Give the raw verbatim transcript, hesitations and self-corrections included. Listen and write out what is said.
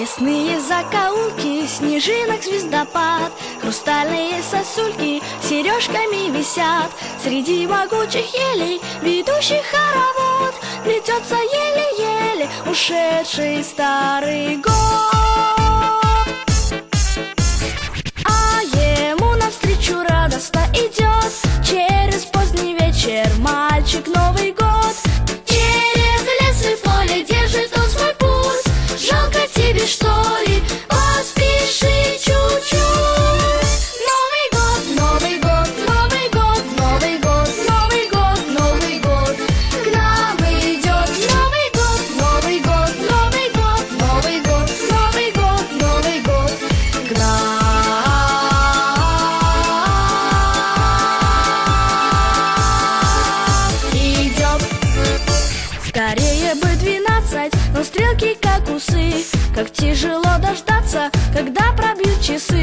Лесные закоулки, снежинок звездопад, хрустальные сосульки сережками висят. Среди могучих елей, ведущих хоровод, плетется еле-еле ушедший старый год. А ему навстречу радостно идет через поздний вечер мальчик Новый год. Через лес и поле держит он свой путь. Жалко тебе, что ли? Поспеши чуть-чуть. Новый год, Новый год, Новый год, Новый год, Новый год, Новый год к нам идет. Новый год, Новый год, Новый год, Новый год, Новый год, Новый год к нам идет. Скорее бы двенадцать, но стрелки как усы. Как тяжело дождаться, когда пробьют часы.